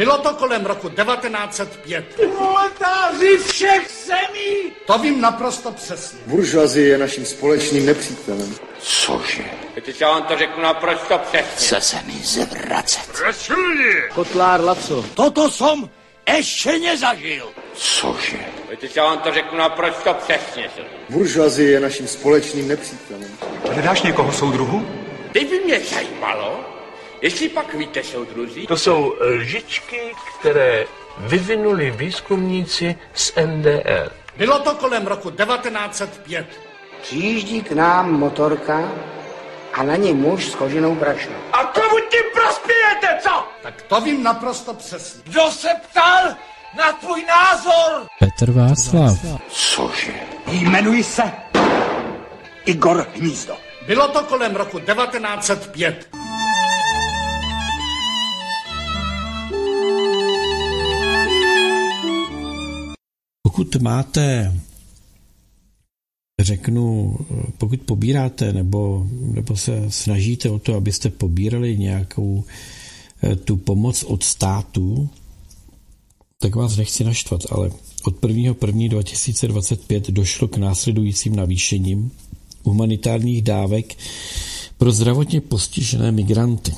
Bylo to kolem roku 1905. Proletáři všech zemí! To vím naprosto přesně. Buržoazie je naším společným nepřítelem. Cože? Teď já vám to řeknu naprosto přesně. Chce se mi zvracet. Kotlár Laco. Toto som ještě nezažil. Cože? Teď já vám to řeknu naprosto přesně. Buržoazie je naším společným nepřítelem. Hledáš někoho, soudruhu? Teď by mě zajímalo, jestli pak víte, soudruzi. To jsou lžičky, které vyvinuli výzkumníci z NDR. Bylo to kolem roku 1905. Přijíždí k nám motorka a na ní muž s koženou brašnou. A komu tím prospějete, co? Tak to vím naprosto přesně. Kdo se ptal na tvůj názor? Petr Václav. Cože? Jmenuji se Igor Hnízdo. Bylo to kolem roku 1905. Pokud máte, pokud pobíráte nebo se snažíte o to, abyste pobírali nějakou tu pomoc od státu, tak vás nechci naštvat, ale od 1.1.2025 došlo k následujícím navýšením humanitárních dávek pro zdravotně postižené migranty.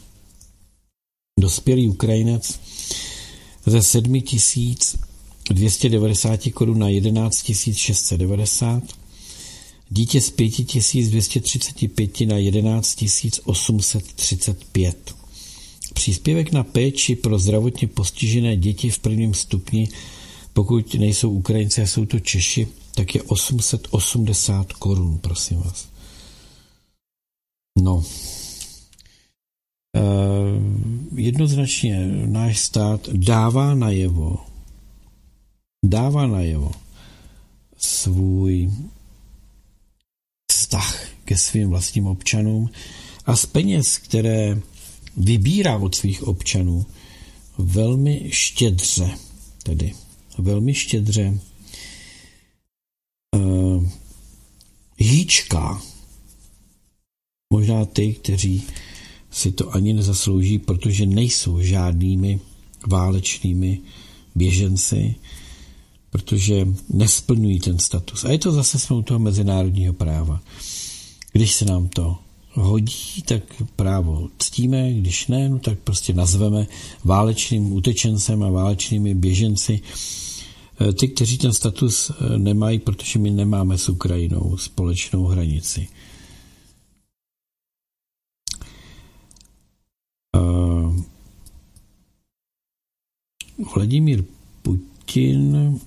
Dospělý Ukrajinec ze 7 290 korun na 11 690, dítě z 5 235 na 11 835. Příspěvek na péči pro zdravotně postižené děti v prvním stupni, pokud nejsou Ukrajinci a jsou to Češi, tak je 880 korun, prosím vás. No. Jednoznačně náš stát dává najevo svůj vztah ke svým vlastním občanům a z peněz, které vybírá od svých občanů, velmi štědře hýčká možná ty, kteří si to ani nezaslouží, protože nejsou žádnými válečnými běženci, protože nesplňují ten status. A je to zase jsme u toho mezinárodního práva. Když se nám to hodí, tak právo ctíme, když ne, no tak prostě nazveme válečným utečencem a válečnými běženci ty, kteří ten status nemají, protože my nemáme s Ukrajinou společnou hranici. Vladimír Putin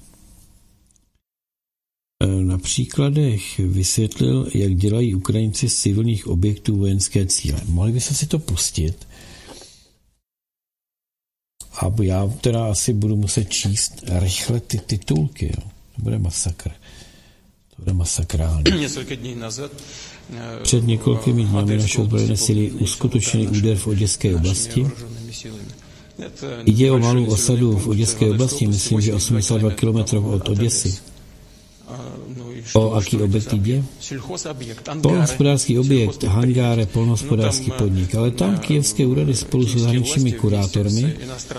na příkladech vysvětlil, jak dělají Ukrajinci z civilních objektů vojenské cíle. Mohli byste si to pustit? A já teda asi budu muset číst rychle ty titulky. Jo. To bude masakr. To bude masakrální. Před několikými dny naše ozbrojené síly uskutečnili úder v Oděské oblasti. Jde o malou osadu v Oděské oblasti, myslím, že 82 km od Oděsy. O jaký objekt jde? Polnohospodářský objekt, hangár, polnohospodářský podnik. Ale tam kyjevské úřady spolu s zahraničními kurátormi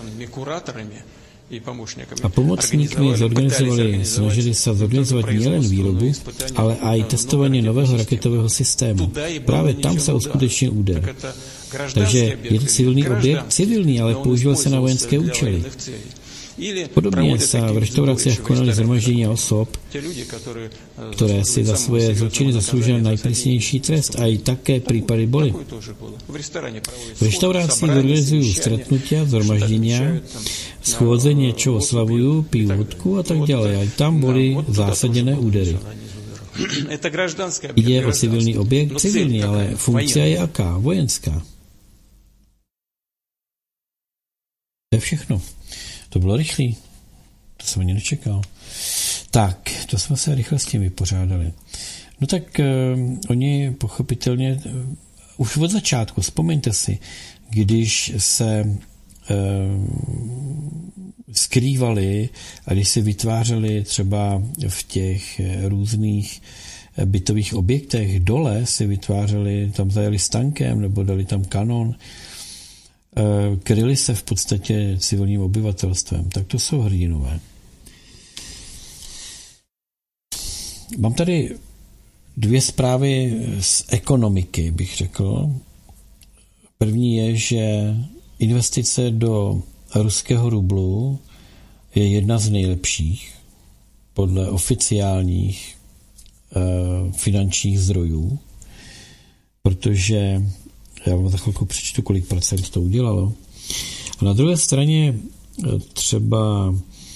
a pomocníkmi snažili se zorganizovat nejen výrobu, ale i testování nového raketového systému. Právě tam se uskutečnil úder. Takže je to civilní objekt, ale používal se na vojenské účely. Podobně se v restauracích konaly shromaždění osob, které si za svoje zločiny zasloužily nejpřísnější trest, a i také případy byly. V restauracích zorganizují stretnutí, shromaždění, schůdze něčeho oslavují, pijí vodku a tak dále. A tam byly zásaděné údery. Jde o civilní objekt, ale funkce je jaká? Vojenská. To je všechno. To bylo rychlý. To jsem ani nečekal. Tak, to jsme se rychle s tím vypořádali. No tak oni pochopitelně už od začátku, vzpomeňte si, když se skrývali a když se vytvářeli třeba v těch různých bytových objektech dole, si vytvářeli, tam zajeli s tankem nebo dali tam kanon, kryli se v podstatě civilním obyvatelstvem, tak to jsou hrdinové. Mám tady 2 zprávy z ekonomiky, bych řekl. První je, že investice do ruského rublu je jedna z nejlepších podle oficiálních finančních zdrojů, protože já vám za chvilku přečtu, kolik procent to udělalo. A na druhé straně třeba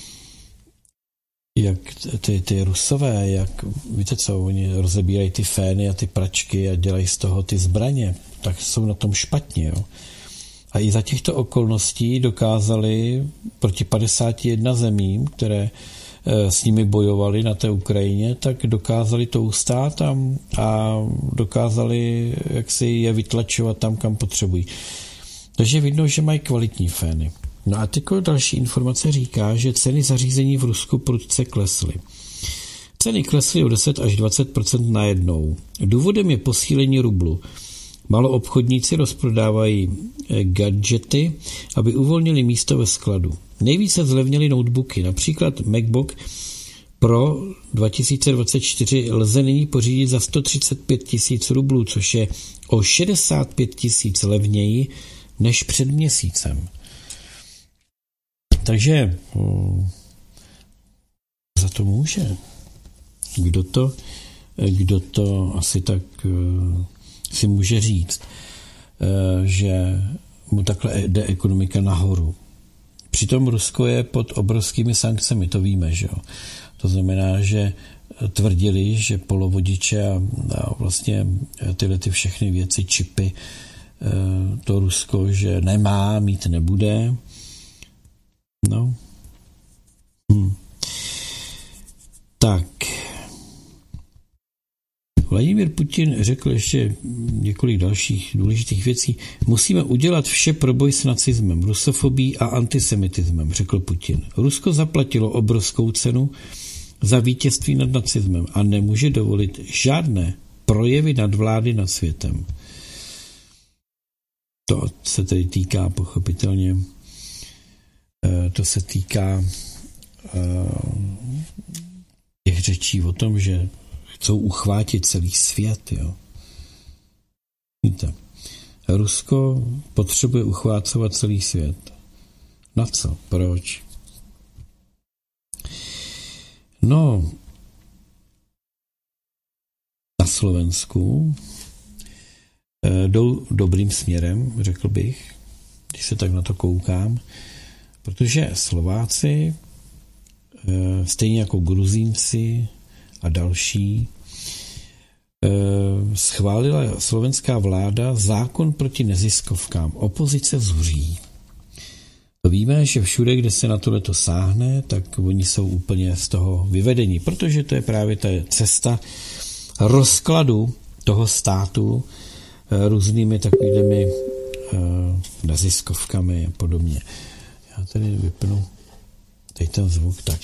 jak ty Rusové, jak víte co, oni rozebírají ty fény a ty pračky a dělají z toho ty zbraně, tak jsou na tom špatně. Jo. A i za těchto okolností dokázali proti 51 zemím, které s nimi bojovali na té Ukrajině, tak dokázali to ustát a dokázali jak si je vytlačovat tam, kam potřebují. Takže vidno, že mají kvalitní fény. No a teď další informace říká, že ceny zařízení v Rusku prudce klesly. Ceny klesly o 10 až 20% najednou. Důvodem je posílení rublu. Maloobchodníci rozprodávají gadgety, aby uvolnili místo ve skladu. Nejvíce zlevnily notebooky, například MacBook Pro 2024 lze nyní pořídit za 135 000 rublů, což je o 65 000 levněji než před měsícem. Takže za to může. Kdo to asi tak si může říct, že mu takhle jde ekonomika nahoru. Přitom Rusko je pod obrovskými sankcemi, to víme, že jo. To znamená, že tvrdili, že polovodiče a vlastně tyhle ty všechny věci, čipy, to Rusko, že nemá, mít nebude. No. Tak. Vladimír Putin řekl ještě několik dalších důležitých věcí. Musíme udělat vše pro boj s nacismem, rusofobií a antisemitismem, řekl Putin. Rusko zaplatilo obrovskou cenu za vítězství nad nacismem a nemůže dovolit žádné projevy nadvlády nad světem. To se tedy týká pochopitelně, to se týká těch řečí o tom, že chcou uchvátit celý svět. Jo. Víte, Rusko potřebuje uchvácovat celý svět. Na co? Proč? No, na Slovensku jdou dobrým směrem, řekl bych, když se tak na to koukám, protože Slováci, stejně jako Gruzínci a další, schválila slovenská vláda zákon proti neziskovkám. Opozice zuří. To víme, že všude, kde se na tohleto sáhne, tak oni jsou úplně z toho vyvedení, protože to je právě ta cesta rozkladu toho státu různými takovými neziskovkami a podobně. Já tady vypnu teď ten zvuk, tak.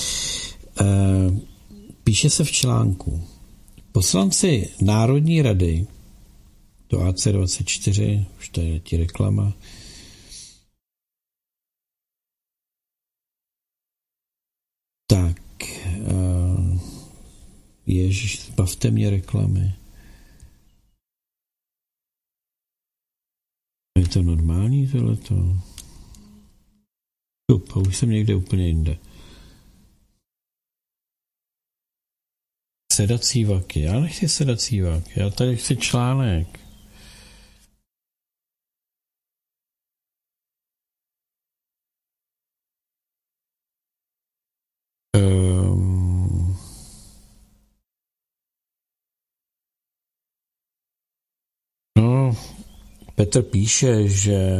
Píše se v článku. Poslanci Národní rady, to AC24, už to je ti reklama, tak, ježiš, zbavte mě reklamy. Je to normální tohleto? A už jsem někde úplně jinde. Sedací vaky. Já nechci sedací vaky. Já tady chci článek. No, Petr píše, že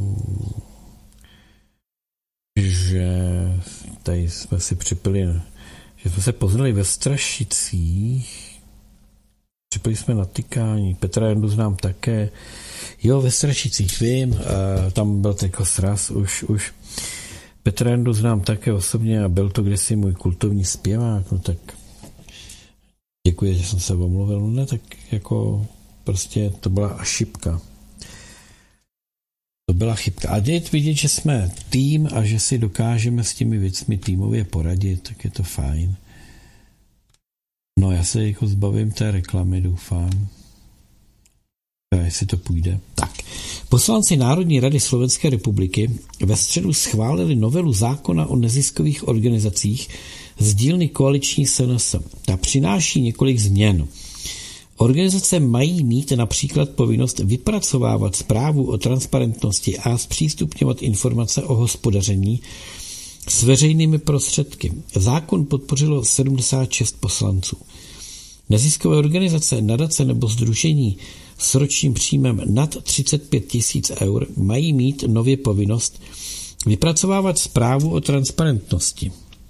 tady jsme si připili, že jsme se poznali ve Strašicích, připili jsme na tykání, Petra Jandu znám také, jo, ve Strašicích vím, tam byl jako sraz už. Petra Jandu znám také osobně a byl to kdysi můj kultovní zpěvák, no tak děkuji, že jsem se omluvil, no ne, tak jako prostě to byla šipka. To byla chybka. A je vidět, že jsme tým a že si dokážeme s těmi věcmi týmově poradit, tak je to fajn. No já se jako zbavím té reklamy, doufám. Jestli to půjde. Tak. Poslanci Národní rady Slovenské republiky ve středu schválili novelu zákona o neziskových organizacích z dílny koaliční SNS. Ta přináší několik změn. Organizace mají mít například povinnost vypracovávat zprávu o transparentnosti a zpřístupňovat informace o hospodaření s veřejnými prostředky. Zákon podpořilo 76 poslanců. Neziskové organizace, nadace nebo sdružení s ročním příjmem nad 35 000 eur mají mít nově povinnost vypracovávat zprávu o transparentnosti.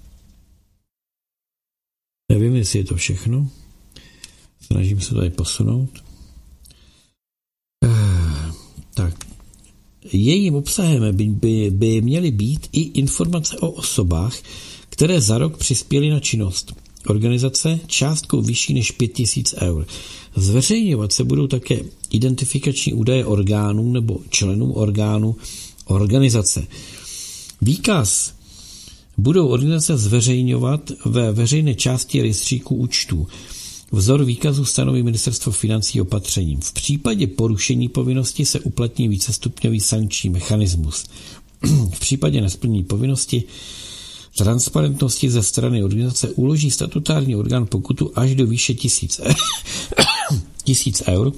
Nevím, jestli je to všechno. Snažím se tady posunout. Tak. Jejím obsahem by měly být i informace o osobách, které za rok přispěly na činnost organizace částkou vyšší než 5 000 eur. Zveřejňovat se budou také identifikační údaje orgánů nebo členů orgánů organizace. Výkaz budou organizace zveřejňovat ve veřejné části rejstříku účtů. Vzor výkazu stanoví Ministerstvo financí opatřením. V případě porušení povinnosti se uplatní vícestupňový sankční mechanismus. V případě nesplnění povinnosti transparentnosti ze strany organizace uloží statutární orgán pokutu až do výše 1000 eur.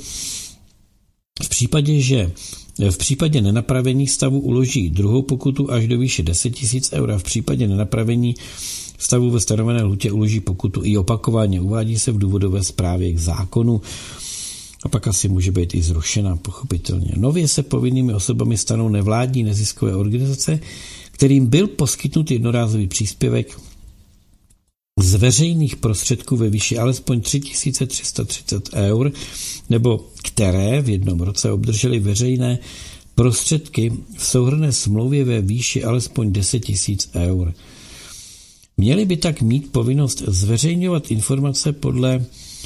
V případě nenapravení stavu uloží druhou pokutu až do výše 10 000 eur a v případě nenapravení stavu ve stanovené lhůtě uloží pokutu i opakovaně. Uvádí se v důvodové zprávě k zákonu a pak asi může být i zrušena, pochopitelně. Nově se povinnými osobami stanou nevládní neziskové organizace, kterým byl poskytnut jednorázový příspěvek z veřejných prostředků ve výši alespoň 3330 eur, nebo které v jednom roce obdrželi veřejné prostředky v souhrnné smlouvě ve výši alespoň 10 000 eur. Měli by tak mít povinnost zveřejňovat informace podle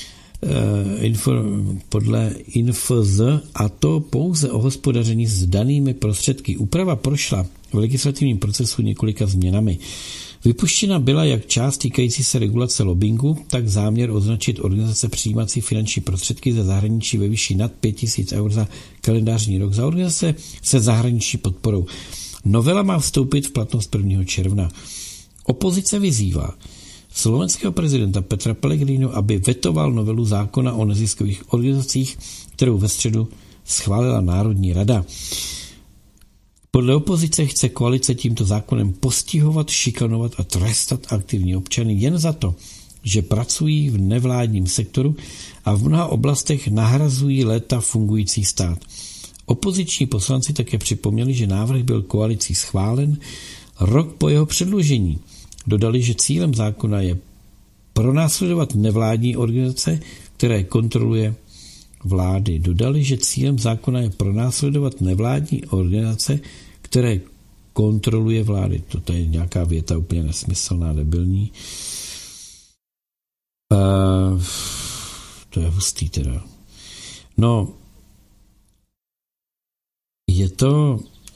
INFZ, a to pouze o hospodaření s danými prostředky. Úprava prošla v legislativním procesu několika změnami. Vypuštěna byla jak část týkající se regulace lobbingu, tak záměr označit organizace přijímací finanční prostředky ze zahraničí ve výši nad 5 000 eur za kalendářní rok za organizace se zahraniční podporou. Novela má vstoupit v platnost 1. června. Opozice vyzývá slovenského prezidenta Petra Pellegriniho, aby vetoval novelu zákona o neziskových organizacích, kterou ve středu schválila Národní rada. Podle opozice chce koalice tímto zákonem postihovat, šikanovat a trestat aktivní občany jen za to, že pracují v nevládním sektoru a v mnoha oblastech nahrazují léta fungující stát. Opoziční poslanci také připomněli, že návrh byl koalicí schválen rok po jeho předložení. Dodali, že cílem zákona je pronásledovat nevládní organizace, které kontroluje vlády. Dodali, že cílem zákona je pronásledovat nevládní organizace, které kontroluje vlády. To je nějaká věta úplně nesmyslná, debilní. To je hustý teda. No, je to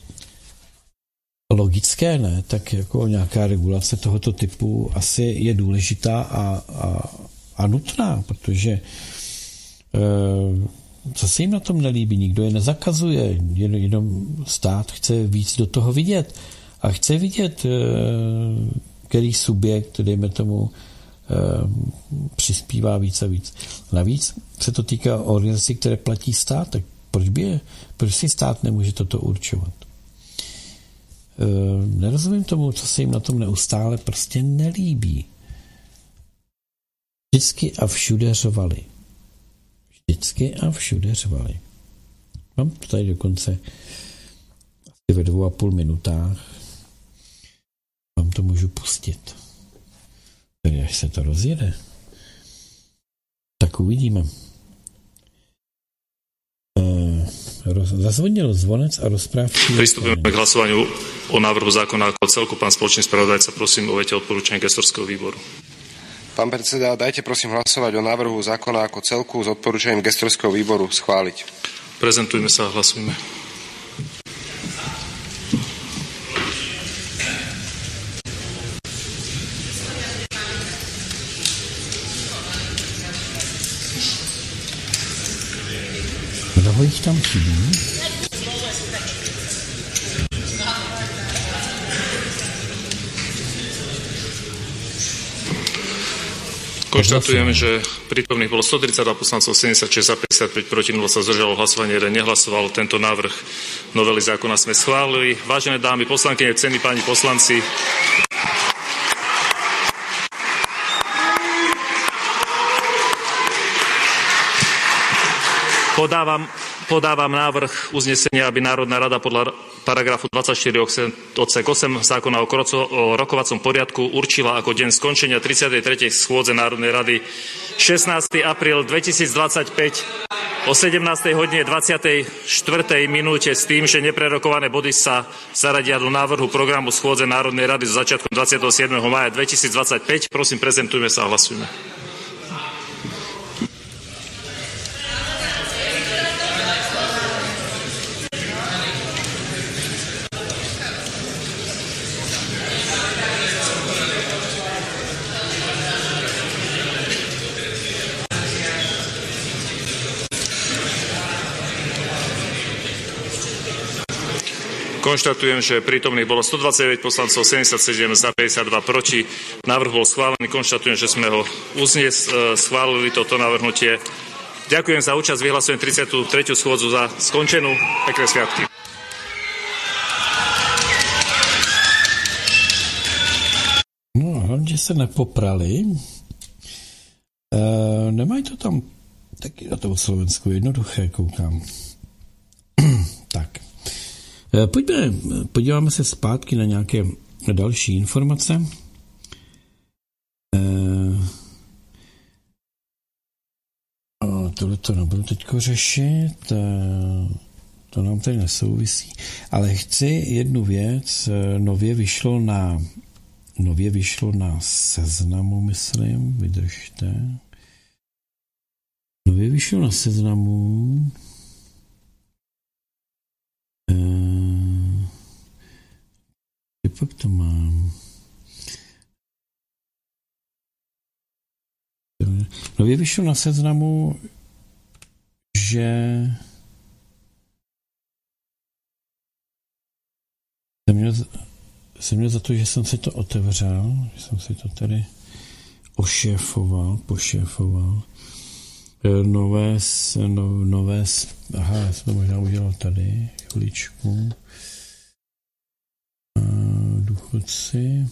logické, ne? Tak jako nějaká regulace tohoto typu asi je důležitá a nutná, protože co se jim na tom nelíbí? Nikdo je nezakazuje, jenom stát chce víc do toho vidět a chce vidět, který subjekt, dejme tomu, přispívá víc a víc. Navíc se to týká organizací, které platí stát, tak proč si stát nemůže toto určovat? Nerozumím tomu, co se jim na tom neustále prostě nelíbí. Vždycky a všude řvali. Vždycky a všude řvali. Mám to tady dokonce asi ve 2,5 minutách. Vám to můžu pustit. Tedy až se to rozjede, tak uvidíme. Zazvonil zvonec a rozprávky. Pristupujeme k hlasovaniu o návrhu zákona ako celku. Pán spoločný spravodajca, prosím, uvedte odporúčanie gestorského výboru. Pán predseda, dajte prosím hlasovať o návrhu zákona ako celku s odporúčaním gestorského výboru schváliť. Prezentujme sa a hlasujme. Kdo jich tam chybí? Konštatujem, že prítomných bolo 132 poslancov, 76 za 55 proti 0 sa zdržalo hlasovanie, 1 nehlasoval. Tento návrh novely zákona sme schválili. Vážené dámy poslankyne, cení páni poslanci, Podávam návrh uznesenia, aby Národná rada podľa paragrafu 24 odsek 8 zákona o rokovacom poriadku určila ako deň skončenia 33. schôdze Národnej rady 16. apríl 2025 o 17. hodine 24. minúte s tým, že neprerokované body sa zaradia do návrhu programu schôdze Národnej rady so začiatkom 27. mája 2025. Prosím, prezentujme sa a hlasujme. Konštatujem, že prítomných bolo 129 poslancov, 77 za 52 proti. Návrh bol schválený. Konštatujem, že sme ho schválili toto navrhnutie. Ďakujem za účasť. Vyhlasujem 33. schôdzu za skončenú. Pekné sviatky. No, hlavně se nepoprali. Nemají to tam taky na tom Slovensku jednoduché, koukám. Tak. Podíváme se zpátky na nějaké další informace. Tohle to nebudu teďko řešit, to nám tady nesouvisí, ale chci jednu věc, nově vyšlo na Seznamu, myslím, vydržte. Nově vyšlo na Seznamu pak to mám. Nově vyšlo na Seznamu, že jsem měl za to, že jsem si to otevřel, že jsem si to tady pošéfoval. Aha, já jsem to možná udělal tady, chviličku. Důchodci.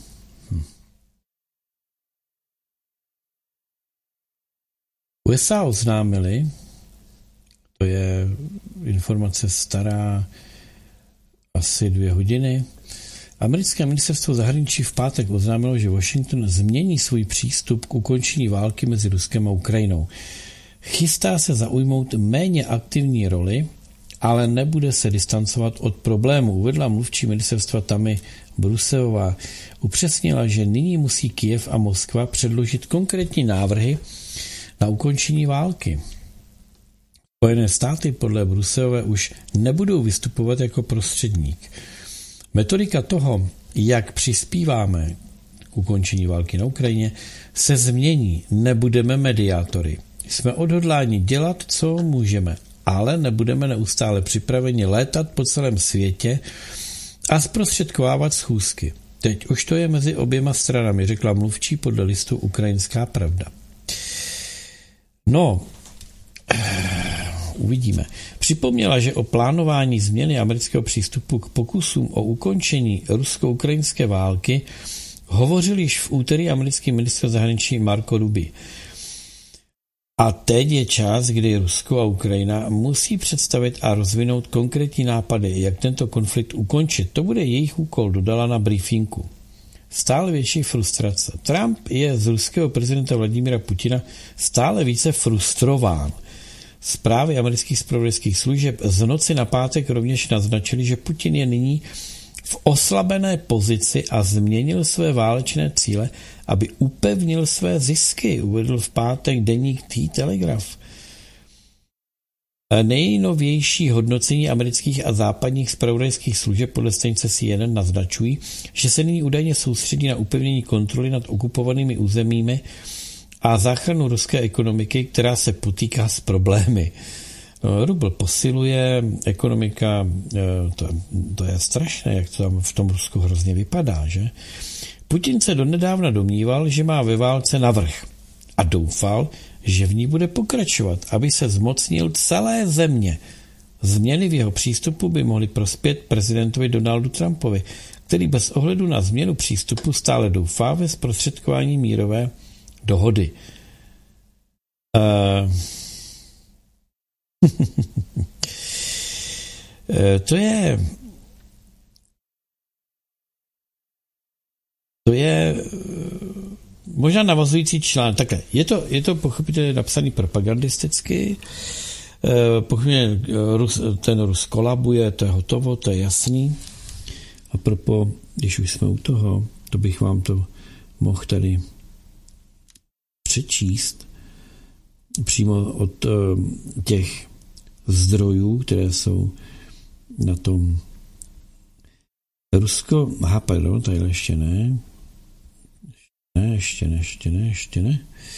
USA oznámili, to je informace stará asi 2 hodiny, americké ministerstvo zahraničí v pátek oznámilo, že Washington změní svůj přístup k ukončení války mezi Ruskem a Ukrajinou. Chystá se zaujmout méně aktivní roli, ale nebude se distancovat od problému, uvedla mluvčí ministerstva Tammy Bruceová. Upřesnila, že nyní musí Kyjev a Moskva předložit konkrétní návrhy na ukončení války. Spojené státy podle Bruceové už nebudou vystupovat jako prostředník. Metodika toho, jak přispíváme k ukončení války na Ukrajině, se změní. Nebudeme mediátory. Jsme odhodláni dělat, co můžeme, ale nebudeme neustále připraveni létat po celém světě a zprostředkovávat schůzky. Teď už to je mezi oběma stranami, řekla mluvčí podle listu Ukrajinská pravda. No, uvidíme. Připomněla, že o plánování změny amerického přístupu k pokusům o ukončení rusko-ukrajinské války hovořil již v úterý americký ministr zahraničí Marco Rubio. A teď je čas, kdy Rusko a Ukrajina musí představit a rozvinout konkrétní nápady, jak tento konflikt ukončit. To bude jejich úkol, dodala na briefinku. Stále větší frustrace. Trump je z ruského prezidenta Vladimira Putina stále více frustrován. Zprávy amerických zpravodajských služeb z noci na pátek rovněž naznačily, že Putin je nyní v oslabené pozici a změnil své válečné cíle, aby upevnil své zisky, uvedl v pátek deník Telegraph. Nejnovější hodnocení amerických a západních zpravodajských služeb podle stanice CNN naznačují, že se nyní údajně soustředí na upevnění kontroly nad okupovanými územími a záchranu ruské ekonomiky, která se potýká s problémy. Rubl posiluje, ekonomika, to je strašné, jak to tam v tom Rusku hrozně vypadá, že? Putin se donedávna domníval, že má ve válce navrch a doufal, že v ní bude pokračovat, aby se zmocnil celé země. Změny v jeho přístupu by mohly prospět prezidentovi Donaldu Trumpovi, který bez ohledu na změnu přístupu stále doufá ve zprostředkování mírové dohody. To je možná navazující článek. Takhle, je to pochopitelně napsaný propagandisticky, pochopitelně ten Rus kolabuje, to je hotovo, to je jasný. A propo, když už jsme u toho, to bych vám to mohl tady přečíst přímo od těch zdrojů, které jsou na tom Rusko, pardon, tady ještě ne. Ještě ne.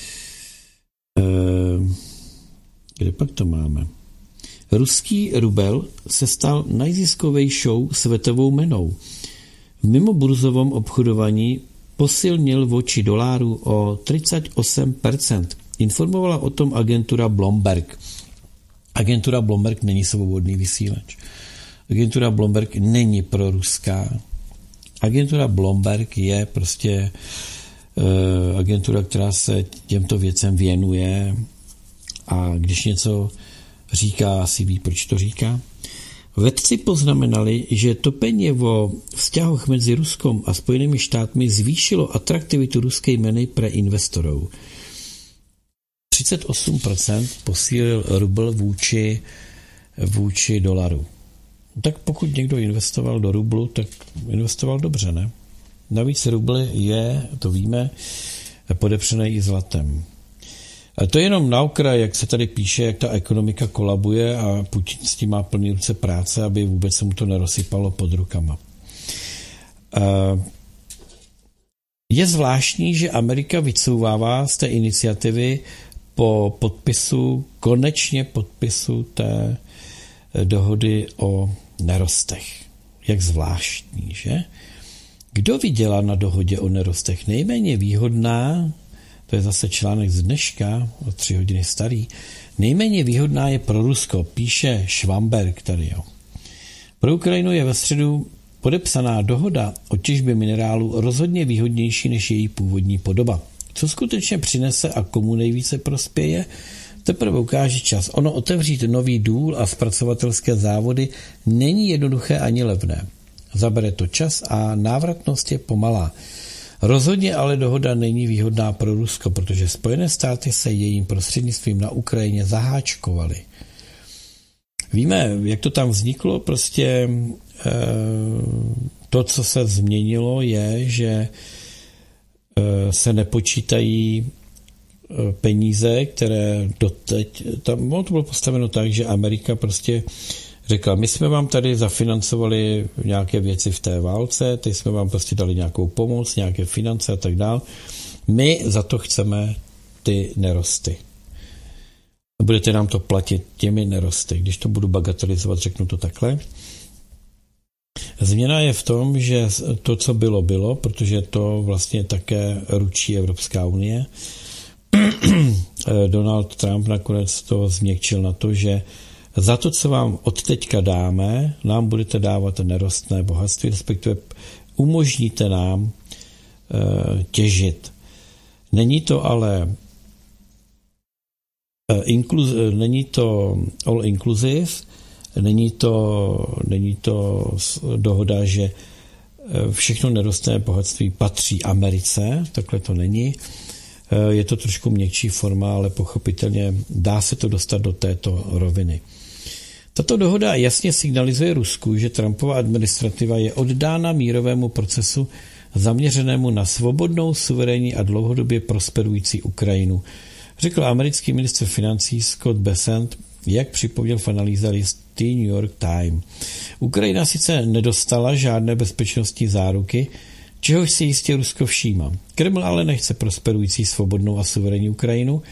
Kde pak to máme? Ruský rubel se stal nejziskovějšou světovou menou. V mimoburzovém obchodování posilnil vůči doláru o 38%. Informovala o tom agentura Bloomberg. Agentura Bloomberg není svobodný vysílač. Agentura Bloomberg není proruská. Agentura Bloomberg je prostě agentura, která se těmto věcem věnuje a když něco říká, asi ví, proč to říká. Vědci poznamenali, že topení o vzťahoch mezi Ruskom a Spojenými štátmi zvýšilo atraktivitu ruské měny pro investorů. 38% posílil rubl vůči dolaru. Tak pokud někdo investoval do rublu, tak investoval dobře, ne? Navíc rubl je, to víme, podepřený i zlatem. A to je jenom na okraj, jak se tady píše, jak ta ekonomika kolabuje a Putin s tím má plný ruce práce, aby vůbec se mu to nerosypalo pod rukama. Je zvláštní, že Amerika vycouvává z té iniciativy po konečně podpisu té dohody o nerostech. Jak zvláštní, že? Kdo vydělá na dohodě o nerostech? Nejméně výhodná, to je zase článek z dneška, o 3 hodiny starý, nejméně výhodná je pro Rusko, píše Schwamberg tady, jo. Pro Ukrajinu je ve středu podepsaná dohoda o těžbě minerálu rozhodně výhodnější než její původní podoba. Co skutečně přinese a komu nejvíce prospěje, teprve ukáže čas. Ono otevřít nový důl a zpracovatelské závody není jednoduché ani levné. Zabere to čas a návratnost je pomalá. Rozhodně ale dohoda není výhodná pro Rusko, protože Spojené státy se jejím prostřednictvím na Ukrajině zaháčkovaly. Víme, jak to tam vzniklo, prostě to, co se změnilo, je, že se nepočítají peníze, které doteď, tam to bylo postaveno tak, že Amerika prostě řekla, my jsme vám tady zafinancovali nějaké věci v té válce, teď jsme vám prostě dali nějakou pomoc, nějaké finance a tak dál. My za to chceme ty nerosty. Budete nám to platit těmi nerosty. Když to budu bagatelizovat, řeknu to takhle. Změna je v tom, že to, co bylo, protože to vlastně také ručí Evropská unie. Donald Trump nakonec to změkčil na to, že za to, co vám od teďka dáme, nám budete dávat nerostné bohatství, respektive umožníte nám těžit. Není to ale není to all inclusive, není to dohoda, že všechno nerostné bohatství patří Americe, takhle to není. Je to trošku měkčí forma, ale pochopitelně dá se to dostat do této roviny. Tato dohoda jasně signalizuje Rusku, že Trumpova administrativa je oddána mírovému procesu zaměřenému na svobodnou, suverénní a dlouhodobě prosperující Ukrajinu, řekl americký ministr financí Scott Bessent, jak připomněl v analýze listy New York Times. Ukrajina sice nedostala žádné bezpečnostní záruky, čehož si jistě Rusko všímá. Kreml ale nechce prosperující svobodnou a suverénní Ukrajinu,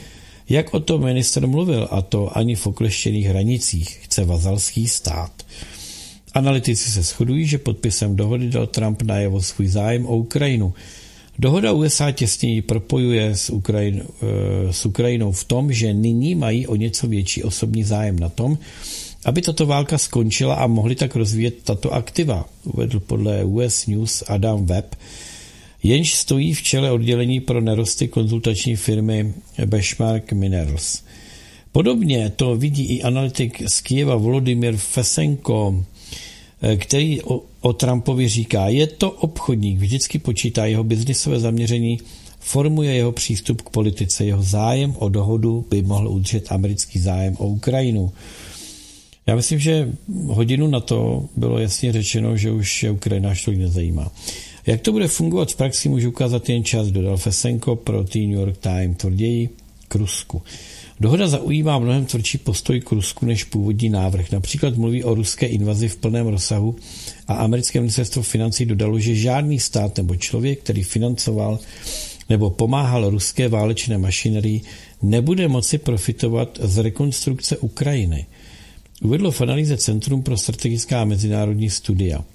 Jak o tom minister mluvil, a to ani v okleštěných hranicích, chce vazalský stát. Analytici se shodují, že podpisem dohody dal Trump najevo svůj zájem o Ukrajinu. Dohoda USA těsněji propojuje s Ukrajinou v tom, že nyní mají o něco větší osobní zájem na tom, aby tato válka skončila a mohli tak rozvíjet tato aktiva, uvedl podle US News Adam Webb, jenž stojí v čele oddělení pro nerosty konzultační firmy Benchmark Minerals. Podobně to vidí i analytik z Kyjeva Volodymyr Fesenko, který o Trumpovi říká, je to obchodník, vždycky počítá jeho biznisové zaměření, formuje jeho přístup k politice, jeho zájem o dohodu by mohl udržet americký zájem o Ukrajinu. Já myslím, že hodinu na to bylo jasně řečeno, že už je Ukrajina až tolik nezajímá. Jak to bude fungovat v praxi, můžu ukázat jen čas, dodal Fesenko pro The New York Times, tvrději k Rusku. Dohoda zaujímá mnohem tvrdší postoj k Rusku než původní návrh. Například mluví o ruské invazi v plném rozsahu a americké ministerstvo financí dodalo, že žádný stát nebo člověk, který financoval nebo pomáhal ruské válečné mašinerii, nebude moci profitovat z rekonstrukce Ukrajiny. Uvedlo v analýze Centrum pro strategická a mezinárodní studia.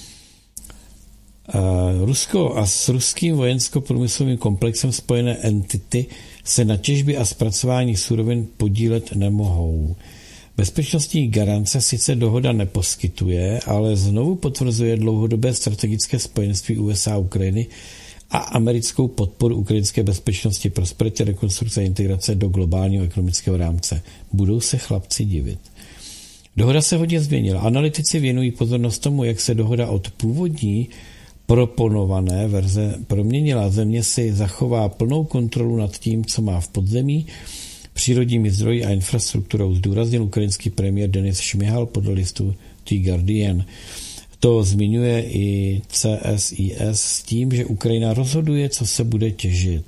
Rusko a s ruským vojensko-průmyslovým komplexem spojené entity se na těžbě a zpracování surovin podílet nemohou. Bezpečnostní garance sice dohoda neposkytuje, ale znovu potvrzuje dlouhodobé strategické spojenství USA a Ukrajiny a americkou podporu ukrajinské bezpečnosti, prosperity, rekonstrukce a integrace do globálního ekonomického rámce. Budou se chlapci divit. Dohoda se hodně změnila. Analytici věnují pozornost tomu, jak se dohoda od původní proponované verze proměnila. Země si zachová plnou kontrolu nad tím, co má v podzemí, přírodními zdroji a infrastrukturou, zdůraznil ukrajinský premiér Denis Šmihal podle listu The Guardian. To zmiňuje i CSIS s tím, že Ukrajina rozhoduje, co se bude těžit.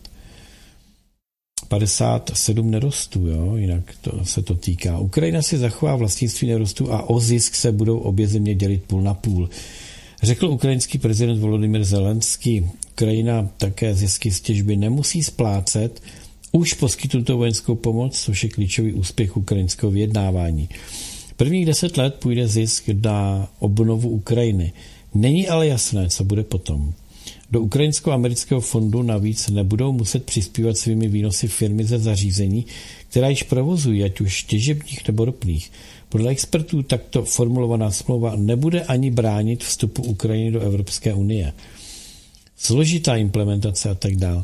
57 nerostů, jo? Jinak se to týká. Ukrajina si zachová vlastnictví nerostů a o zisk se budou obě země dělit půl na půl. Řekl ukrajinský prezident Volodymyr Zelenský. Ukrajina také zisky z těžby nemusí splácet už poskytnutou vojenskou pomoc, což je klíčový úspěch ukrajinského vyjednávání. Prvních 10 let půjde zisk na obnovu Ukrajiny. Není ale jasné, co bude potom. Do ukrajinsko-amerického fondu navíc nebudou muset přispívat svými výnosy firmy ze zařízení, která již provozují, ať už těžebních nebo ropných. Podle expertů takto formulovaná smlouva nebude ani bránit vstupu Ukrajiny do Evropské unie. Složitá implementace a tak dále.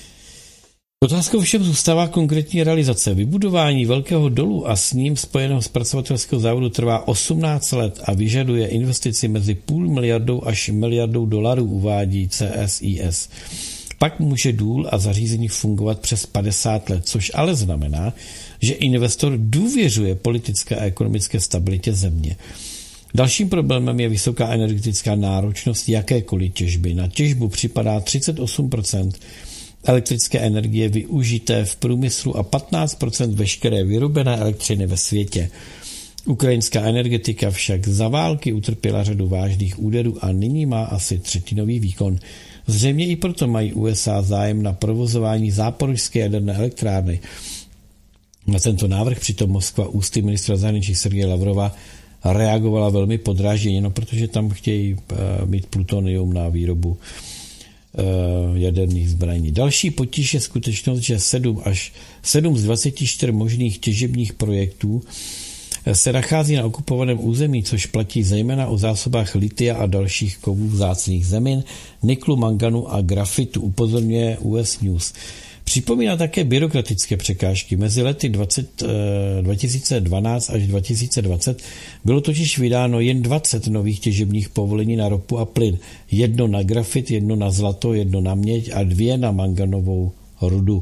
Otázkou všem zůstává konkrétní realizace. Vybudování velkého dolu a s ním spojeného zpracovatelského závodu trvá 18 let a vyžaduje investici mezi $500 miliardou až $1 miliardou, uvádí CSIS. Pak může důl a zařízení fungovat přes 50 let, což ale znamená, že investor důvěřuje politické a ekonomické stabilitě země. Dalším problémem je vysoká energetická náročnost jakékoliv těžby. Na těžbu připadá 38% elektrické energie využité v průmyslu a 15% veškeré vyrobené elektřiny ve světě. Ukrajinská energetika však za války utrpěla řadu vážných úderů a nyní má asi třetinový výkon. Zřejmě i proto mají USA zájem na provozování záporožské jaderné elektrárny. Na tento návrh přitom Moskva ústy ministra zahraničí Sergeje Lavrova reagovala velmi podrážděně, protože tam chtějí mít plutonium na výrobu jaderných zbraní. Další potíž je skutečnost, že 7 z 24 možných těžebních projektů se nachází na okupovaném území, což platí zejména o zásobách litia a dalších kovů vzácných zemin, niklu, manganu a grafitu, upozorňuje US News. Připomíná také byrokratické překážky. Mezi lety 2012 až 2020 bylo totiž vydáno jen 20 nových těžebních povolení na ropu a plyn. 1 na grafit, 1 na zlato, 1 na měď a 2 na manganovou rudu.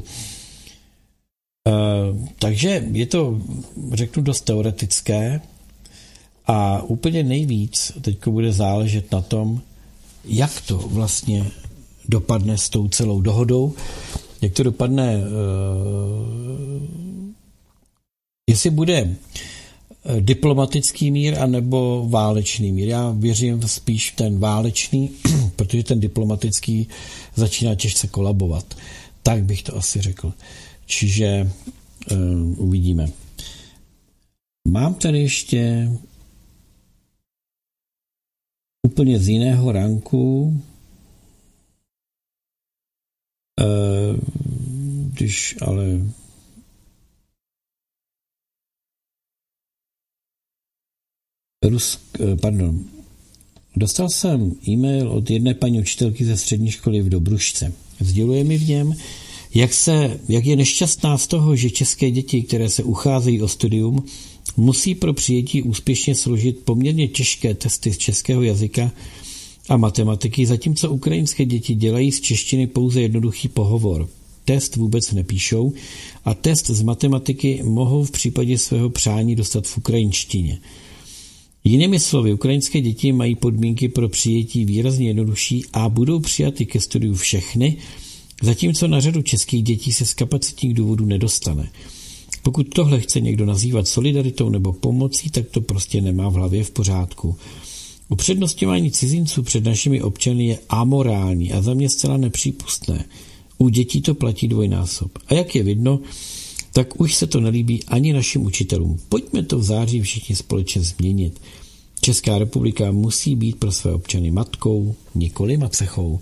Takže je to, řeknu, dost teoretické a úplně nejvíc teď bude záležet na tom, jak to vlastně dopadne s tou celou dohodou, jak to dopadne, jestli bude diplomatický mír anebo válečný mír. Já věřím spíš v ten válečný, protože ten diplomatický začíná těžce kolabovat. Tak bych to asi řekl. Čiže Uvidíme. Mám tady ještě úplně z jiného ranku, když ale dostal jsem e-mail od jedné paní učitelky ze střední školy v Dobrušce. Sděluje mi v něm, jak je nešťastná z toho, že české děti, které se ucházejí o studium, musí pro přijetí úspěšně složit poměrně těžké testy z českého jazyka a matematiky, zatímco ukrajinské děti dělají z češtiny pouze jednoduchý pohovor. Test vůbec nepíšou a test z matematiky mohou v případě svého přání dostat v ukrajinštině. Jinými slovy, ukrajinské děti mají podmínky pro přijetí výrazně jednodušší a budou přijaty ke studiu všechny, zatímco na řadu českých dětí se z kapacitních důvodů nedostane. Pokud tohle chce někdo nazývat solidaritou nebo pomocí, tak to prostě nemá v hlavě v pořádku. Upřednostňování cizinců před našimi občany je amorální a za mě zcela nepřípustné. U dětí to platí dvojnásob. A jak je vidno, tak už se to nelíbí ani našim učitelům. Pojďme to v září všichni společně změnit. Česká republika musí být pro své občany matkou, nikoli macechou.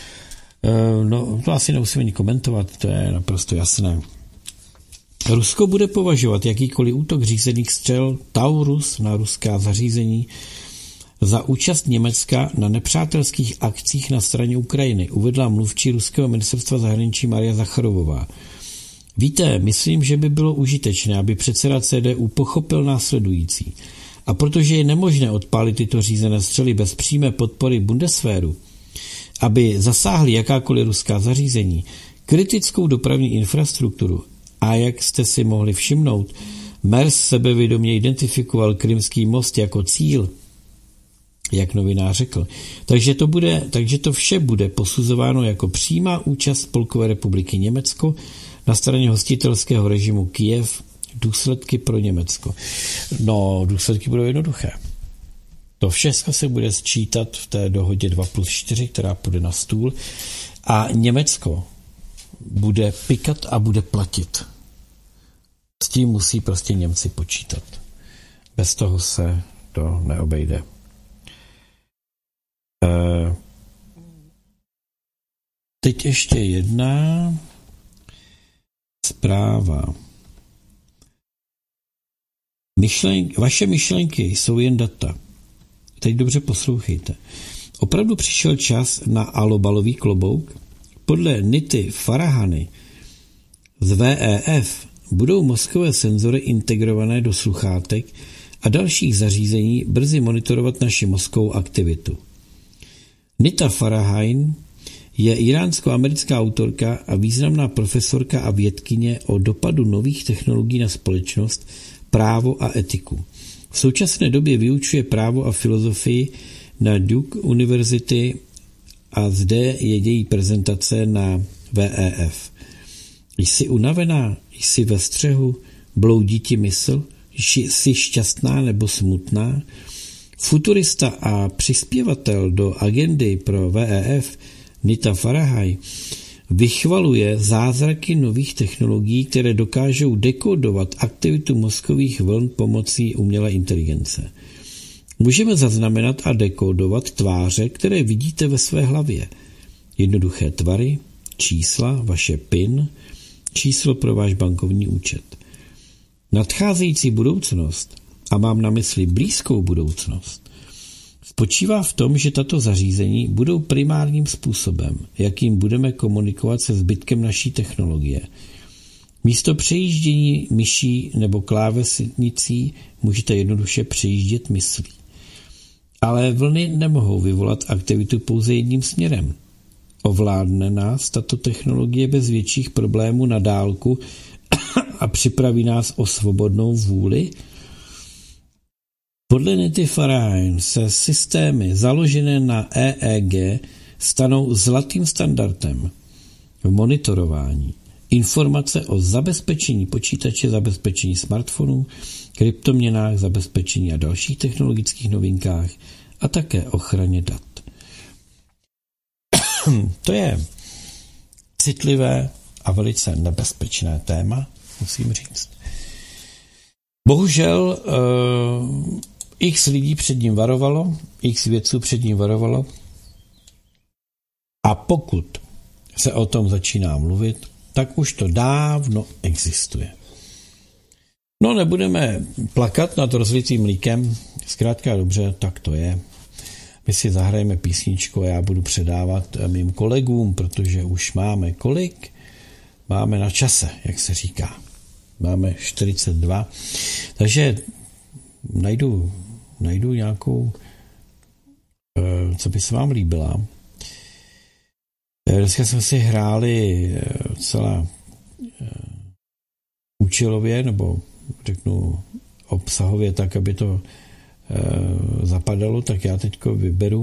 No, to asi nemusíme ani komentovat, to je naprosto jasné. Rusko bude považovat jakýkoliv útok řízených střel Taurus na ruská zařízení za účast Německa na nepřátelských akcích na straně Ukrajiny, uvedla mluvčí ruského ministerstva zahraničí Maria Zacharovová. Víte, myslím, že by bylo užitečné, aby předseda CDU pochopil následující. A protože je nemožné odpálit tyto řízené střely bez přímé podpory Bundeswehru, aby zasáhly jakákoliv ruská zařízení, kritickou dopravní infrastrukturu, a jak jste si mohli všimnout, Mers sebevědomě identifikoval Krymský most jako cíl, jak novinář řekl. Takže to vše bude posuzováno jako přímá účast Spolkové republiky Německo na straně hostitelského režimu Kyjev, důsledky pro Německo. No, důsledky budou jednoduché. To všechno se bude sčítat v té dohodě 2+4, která půjde na stůl a Německo bude pikat a bude platit. S tím musí prostě Němci počítat. Bez toho se to neobejde. Teď ještě jedna zpráva. Vaše myšlenky jsou jen data. Teď dobře poslouchejte. Opravdu přišel čas na alobalový klobouk? Podle Nity Farahany z VEF budou mozkové senzory integrované do sluchátek a dalších zařízení brzy monitorovat naši mozkovou aktivitu. Nita Farahany je iránsko-americká autorka a významná profesorka a vědkyně o dopadu nových technologií na společnost, právo a etiku. V současné době vyučuje právo a filozofii na Duke University a zde je její prezentace na VEF. Jsi unavená, jsi ve střehu, bloudí ti mysl, jsi šťastná nebo smutná? Futurista a přispěvatel do agendy pro VEF Nita Farahany vychvaluje zázraky nových technologií, které dokážou dekodovat aktivitu mozkových vln pomocí umělé inteligence. Můžeme zaznamenat a dekodovat tváře, které vidíte ve své hlavě. Jednoduché tvary, čísla, vaše PIN, číslo pro váš bankovní účet. Nadcházející budoucnost, a mám na mysli blízkou budoucnost, spočívá v tom, že tato zařízení budou primárním způsobem, jakým budeme komunikovat se zbytkem naší technologie. Místo přejíždění myší nebo klávesnicí můžete jednoduše přejíždět myslí. Ale vlny nemohou vyvolat aktivitu pouze jedním směrem. Ovládne nás tato technologie bez větších problémů na dálku a připraví nás o svobodnou vůli? Podle Nity Farahany se systémy založené na EEG stanou zlatým standardem v monitorování. Informace o zabezpečení počítače, zabezpečení smartfonů, kryptoměnách, zabezpečení a dalších technologických novinkách a také ochraně dat. To je citlivé a velice nebezpečné téma musím říct. Bohužel x lidí před ním varovalo, x vědců před ním varovalo a pokud se o tom začíná mluvit, tak už to dávno existuje. No, nebudeme plakat nad rozlitým mlíkem, zkrátka dobře, tak to je. My si zahrajeme písničku a já budu předávat mým kolegům, protože už máme kolik? Máme na čase, jak se říká. Máme 42. Takže najdu nějakou, co by se vám líbila. Dneska jsme si hráli celá účelově, nebo řeknu obsahově tak, aby to zapadalo, tak já teďko vyberu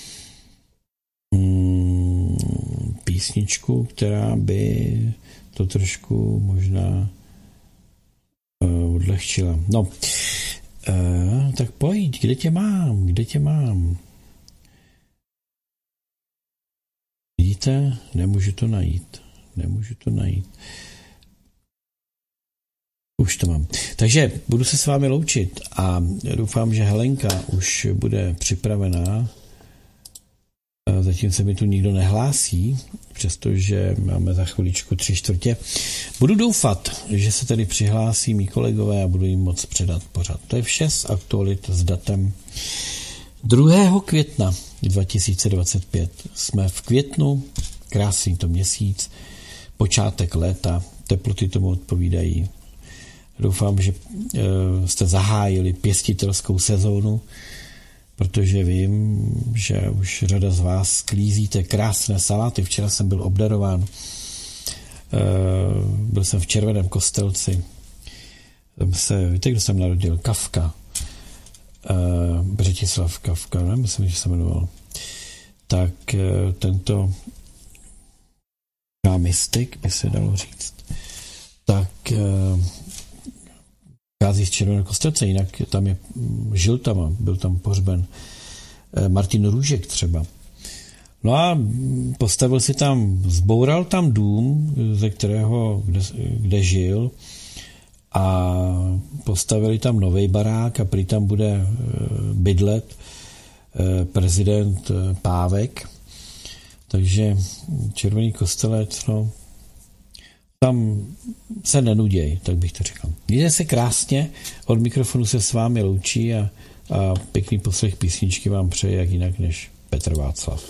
písničku, která by to trošku možná odlehčila. No, tak pojď, kde tě mám? Vidíte? Nemůžu to najít. Už to mám. Takže budu se s vámi loučit a doufám, že Helenka už bude připravená. Zatím se mi tu nikdo nehlásí, přestože máme za chviličku 3/4. Budu doufat, že se tady přihlásí mý kolegové a budu jim moc předat pořad. To je vše z aktualit s datem 2. května 2025. Jsme v květnu, krásný to měsíc, počátek léta, teploty tomu odpovídají. Doufám, že jste zahájili pěstitelskou sezónu, protože vím, že už řada z vás sklízíte krásné saláty. Včera jsem byl obdarován. Byl jsem v Červeném Kostelci. Víte, kdo jsem narodil? Kafka. Břetislav Kafka, ne? Myslím, že se jmenoval. Tak tento náměstek, by se dalo říct, tak kází z Červeného Kostelce, jinak tam žil tam a byl tam pohřben Martin Růžek třeba. No a postavil si tam, zboural tam dům, ze kterého, kde žil, a postavili tam novej barák a prý tam bude bydlet prezident Pávek. Takže Červený Kostelec, no, tam se nenuděj, tak bych to řekl. Mějte se krásně, od mikrofonu se s vámi loučí a pěkný poslech písničky vám přeje, jak jinak než Petr Václav.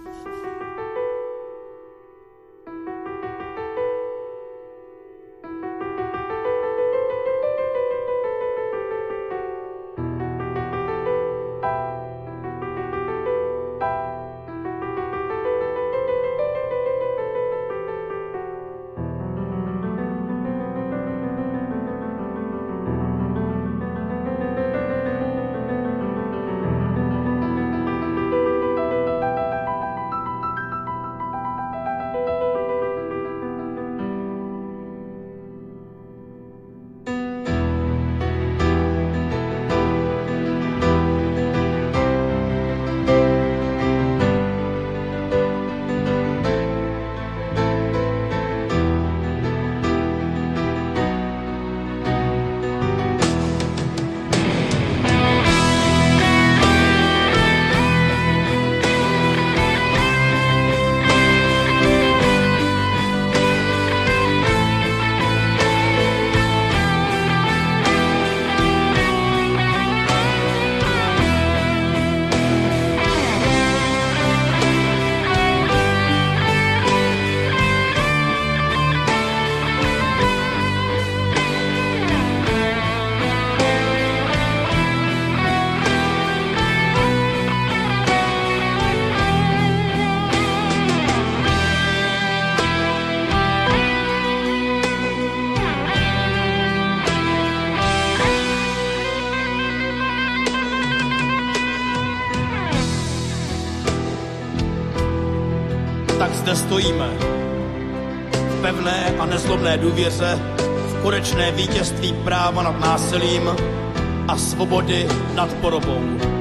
Zde stojíme v pevné a nezlobné důvěře, v konečné vítězství práva nad násilím a svobody nad porobou.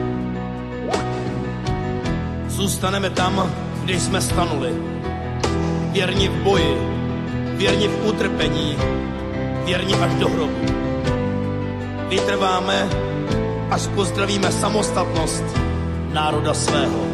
Zůstaneme tam, kde jsme stanuli. Věrni v boji, věrni v utrpení, věrni až do hrobu. Vytrváme, až pozdravíme samostatnost národa svého.